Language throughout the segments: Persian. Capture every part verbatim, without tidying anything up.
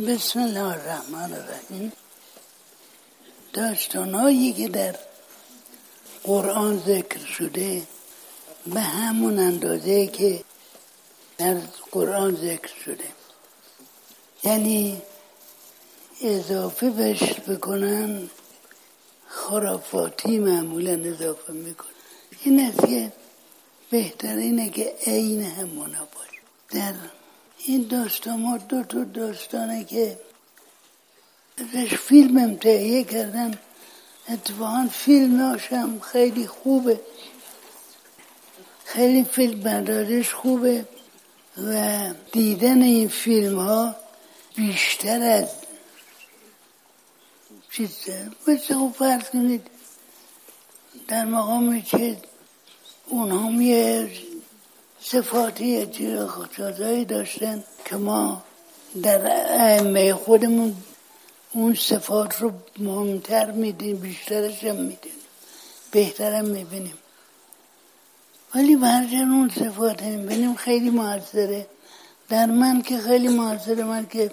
بسم الله الرحمن الرحیم. داستان‌هایی که در قرآن ذکر شده به همون اندازه که در قرآن ذکر شده، یعنی اضافه بهش بکنن خرافاتی معمولا اضافه میکنن. این است که بهترینه که عین همونا باشه. در این داستان ما دو تا داستانه که ازش فیلم هم تهیه کردن. اتفاقا فیلماش هم خیلی خوبه، خیلی فیلم برداریش خوبه و دیدن این فیلم ها بیشتر از چیزه. مثل خوب فرض کنید در مقام چیز اونها یه صفاتی چیزهایی داشتن که ما در ائمه خودمون اون صفات رو مهمتر میدیم، بیشترش هم میدیم، بهترم میبینیم. ولی برجن اون صفات هم میبینیم خیلی موثره. در من که خیلی موثره. من که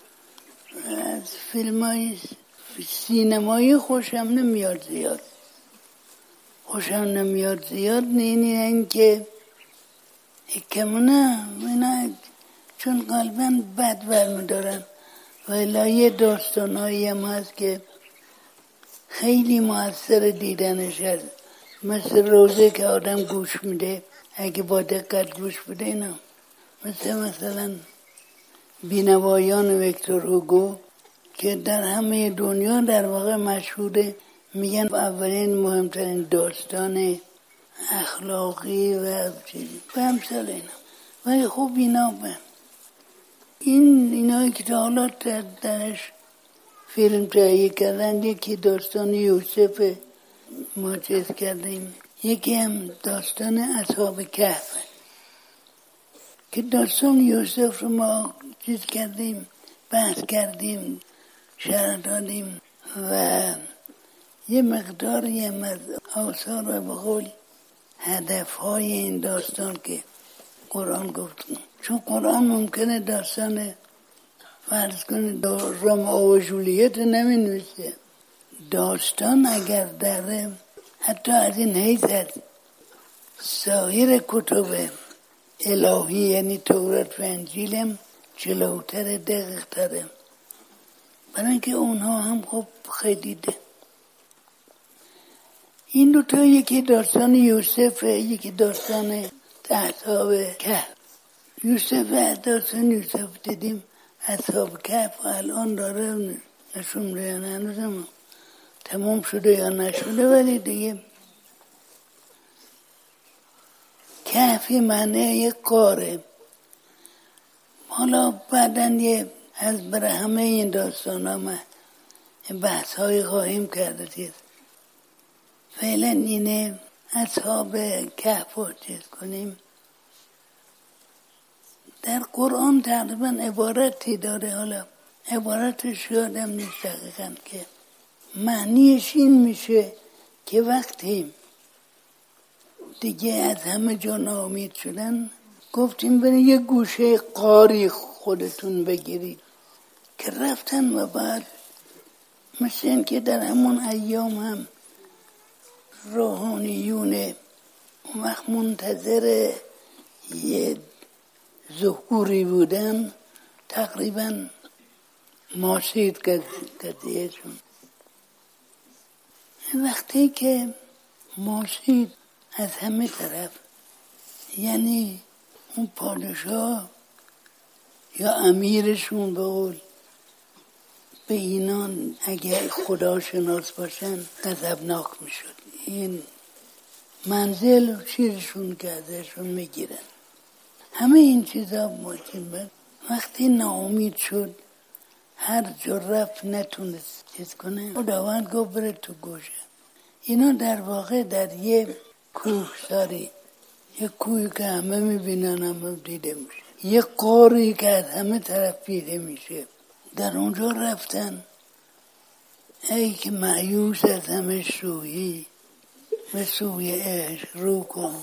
از فیلم های سینمایی خوشم نمیاد زیاد خوشم نمیاد زیاد نه این که کمونه اینا چون قلباً بد برمیدارن. ولی یه داستانایی هم هست که خیلی موثر دیدنش هست، مثل روزه که آدم گوش میده اگه با دقت گوش بده. اینا مثل مثلا بینوایان ویکتور هوگو که در همه دنیا در واقع مشهوره، میگن اولین مهمترین داستان اخلاقی و چیزی و همسال اینا. ولی خوب اینا به این اینایی که تا حالا درش فیلم تهیه کردن، یکی داستان یوسف ما چیز کردیم، یکی هم داستان اصحاب کهف که داستان یوسف رو ما چیز کردیم، بحث کردیم، شرح دادیم و یه مقداری هم از آثار و بقول هدفهای این داستان که قرآن گفت. چون قرآن ممکنه داستان فرض کنه رومئو و جولیت نمی نویسه. داستان اگر داره حتی از این حیث هست سایر کتب الهی یعنی تورات و انجیل هم جلوتر دقیق تره، برای اینکه اونها هم خب خیلی ده. این دو تا، یکی داستان یوسف، یکی داستان اصحاب کهف. یوسف داستان یوسف دیدیم، اصحاب کهف الان داره نشون میده، هنوز تمام شده یا نشده، ولی دیگه کهف معنی یک کاره. حالا بعدن یه از برای همه این داستان ها ما بحث های خواهیم کرده. فعلا اینه اصحاب کهف رو چیز کنیم. در قرآن تقریبا عبارتی داره، حالا عبارتش یادم نیست دقیقا، که معنیش این میشه که وقتی دیگه از همه جا ناامید شدن گفتیم برای یه گوشه قاری خودتون بگیرید که رفتن و بعد مثل این که در همون ایام هم روحانیون اون وقت منتظر یه ظهوری بودن، تقریبا ماسید قضیهشون. وقتی که ماسید از همه طرف، یعنی اون پادشاه یا امیرشون به قول به اینان اگر خدا شناس باشن غضبناک میشد. این منزل و چیزشون که ازشون میگیرن. همه این چیزا مهمه. وقتی ناامید شد هر جا رفت نتونست چیز کنه، خداوند گفت بره تو گوشه. اینا در واقع در یه کوهساری، یه کوهی که همه میبینن، همه دیده میشه، یه قاری که از همه طرف دیده میشه، در اونجا رفتن. ای که مایوس از همه شویی به سوی عشق رو کن،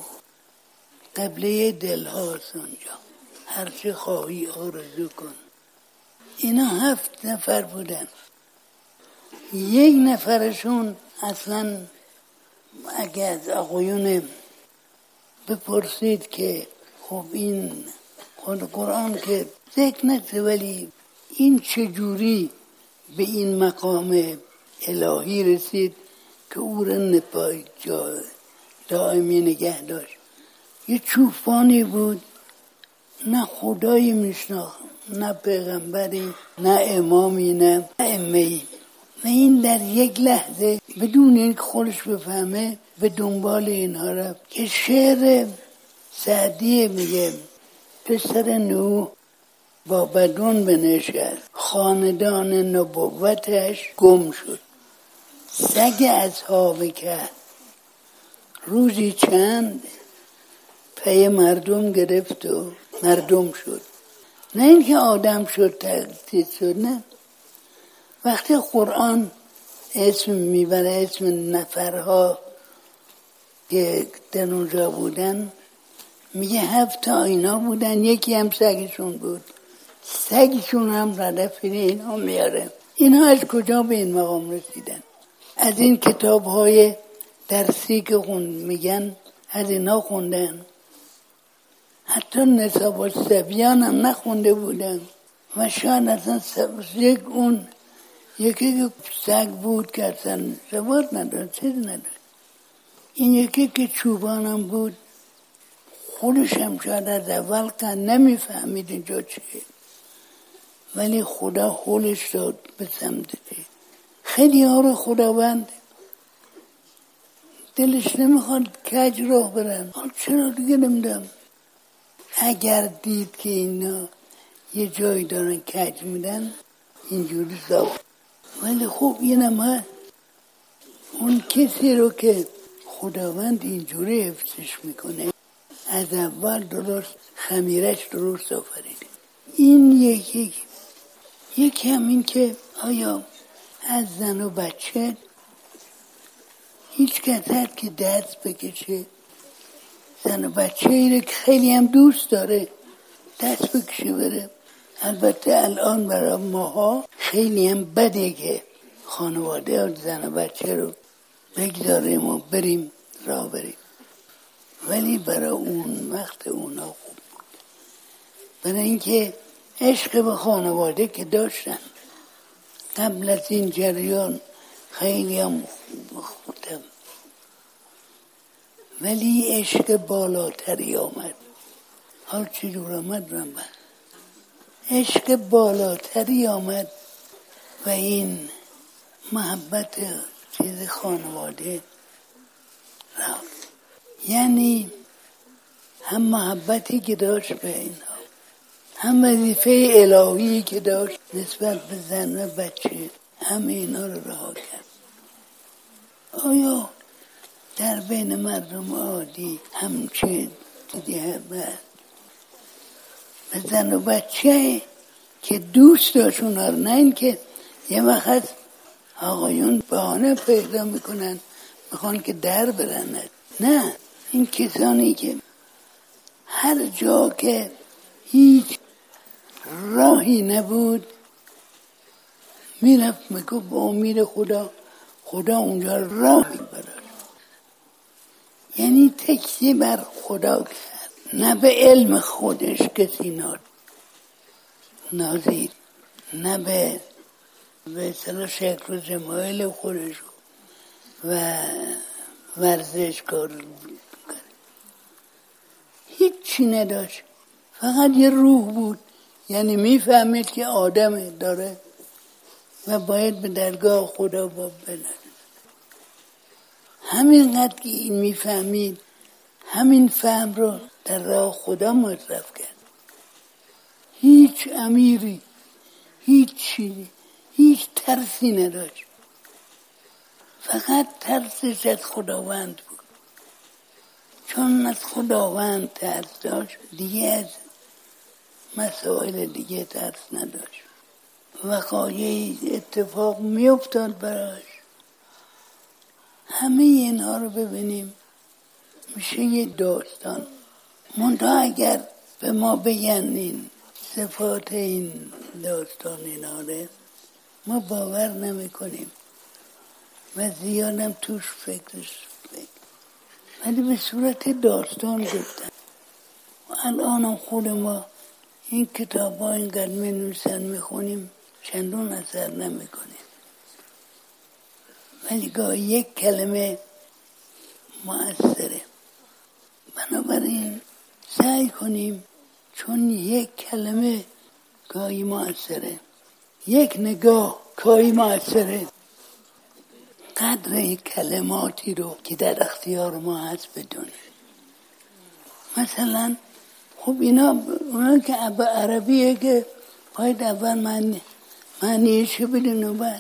قبله دل هاست اونجا، هرچه خواهی آرزو کن. اینا هفت نفر بودن. یک نفرشون اصلا اگه از آقایون بپرسید که خب این خود قرآن که ذکر نکرده ولی این چجوری به این مقام الهی رسید که او را نپای جا دائمی نگه داشت. یه چوپانی بود، نه خدایی میشناخت، نه پیغمبری، نه امامی، نه ائمه‌ای. و این در یک لحظه بدون اینکه خودش بفهمه به دنبال اینها رفت که شعر سعدی میگه پسر نوح با بدون بنشست، خاندان نبوتش گم شد. سگ اصحاب کهف روزی چند پی مردم گرفت و مردم شد. نه اینکه آدم شد تقدید شد، نه. وقتی قرآن اسم میبره، اسم نفرها که در اونجا بودن، میگه هفت تا اینا بودن، یکی هم سگشون بود. سگشون هم ردف اینا میاره. اینا از کجا به این مقام رسیدن؟ از این کتاب های درسی که خوند میگن از اینا خوندن. حتی نصاب الصبیان هم نخونده بودن و شاید اصلا یک اون یکی که سگ بود که اصلا سواد نداشت، چیز نداشت. این یکی که چوبان هم بود، خودش هم شاید از اول که نمیفهمید اینجا چیه، ولی خدا حولش داد به سمت دی. خیلی ها رو خداوند دلش نمیخواد کج راه برن. چرا دیگه نمیدم؟ اگر دید که اینا یه جایی دارن کج میدن اینجوری صاف. ولی خب اینم هست اون کسی رو که خداوند اینجوری حفظش میکنه، از اول درست خمیرش درست آفریده. این یکی یکی هم این که آیا از زن و بچه هیچ کس هست که دست بکشه زن و بچه ای که خیلی هم دوست داره دست بکشه بره. البته الان برای ماها خیلی هم بده که خانواده زن و بچه رو بگذاریم و بریم راه بریم، ولی برای اون وقت اونا خوب بود. برای اینکه عشق به خانواده که داشتن قبل از این جریان خیلی هم خوبم، ولی عشق بالاتری آمد. حال چی دور آمد من من عشق بالاتری آمد و این محبت چیز خانواده رفت. یعنی هم محبتی که داشت به اینها، هم وظیفه الهی که داشت نسبت به زن و بچه، هم اینا رو رها کرد. آیا در بین مردم عادی همچین دیدی هست؟ به زن و بچه که دوست داشت اونا رو، نه این که یه وقت آقایون بهانه پیدا میکنن میخوان که در برند. نه، این کسانی که هر جا که هیچ راهی نبود میرفت میگو با امید خدا، خدا اونجا راه میبرد. یعنی تکیه بر خدا کرد، نه به علم خودش کسی نازید، نه به به اصطلاح شکل و جمایل خودش و ورزش کار کرد. هیچی نداشت، فقط یه روح بود. یعنی میفهمید که آدم داره و باید به درگاه خدا با بنده. همینقدر که این میفهمید، همین فهم رو در راه خدا مصرف کرد. هیچ امیری، هیچ چیزی، هیچ ترسی نداشت، فقط ترسش از خداوند بود. چون از خداوند ترس داشت دیگه از مسائل دیگه ترس نداشت. وقایعی اتفاق میافتاد براش. همه اینها رو ببینیم میشه یه داستان. منتها اگر به ما بگن این صفات این داستان اینا رو ما باور نمی کنیم و زیادم توش فکرش فکر ولی به صورت داستان گفتن. الان خود ما این کتاب ها اینقدر می نویسن می خونیم چندون اثر نمی کنیم، ولی گاه یک کلمه مؤثره. بنابراین سعی کنیم چون یک کلمه گاهی مؤثره، یک نگاه گاهی مؤثره، قدر کلماتی رو که در اختیار ما هست بدونیم. مثلا خب اینا اونا که عربیه که باید اول معنی معنیشو بدون و بعد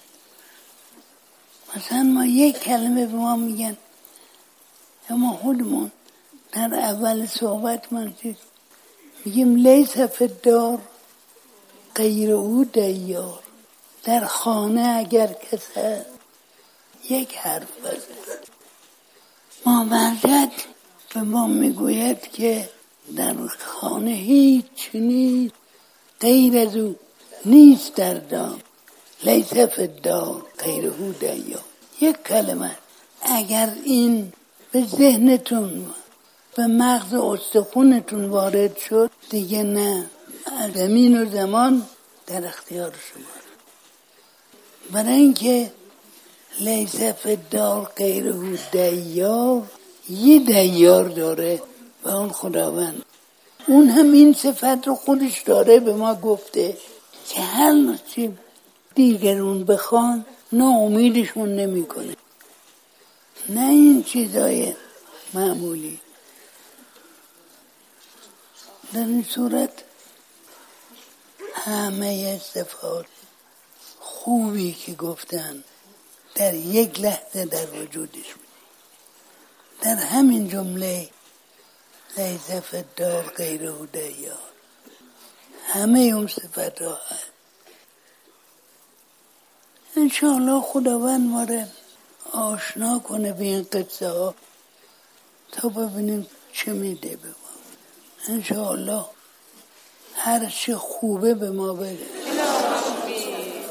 مثلا ما یک کلمه به ما میگن اما خودمون در اول صحبت من میگیم لیس فی الدار غیر او دیار. در خانه اگر کس هست یک حرف بزن. ماورد به ما میگوید که در خانه هیچ نیست غیر از او، نیست در دام لیس فی الدار غیر او دیار. یک کلمه اگر این به ذهنتون به مغز استخونتون وارد شد دیگه نه، زمین و زمان در اختیار شما. برای اینکه لیس فی الدار غیر او دیار، یه دیار داره و اون خداوند. اون هم این صفت رو خودش داره، به ما گفته که هر چی دیگرون بخوان ناامیدشون نمی کنه، نه این چیزای معمولی. در این صورت همه صفات خوبی که گفتن در یک لحظه در وجودش بود. در همین جمله لیس فی الدار غیر او دیار همه اون صفت ها هست. انشاءالله خداوند ما را آشنا کنه به این قصه ها تا ببینیم چه میده به ما. انشاءالله هر چه خوبه به ما بده.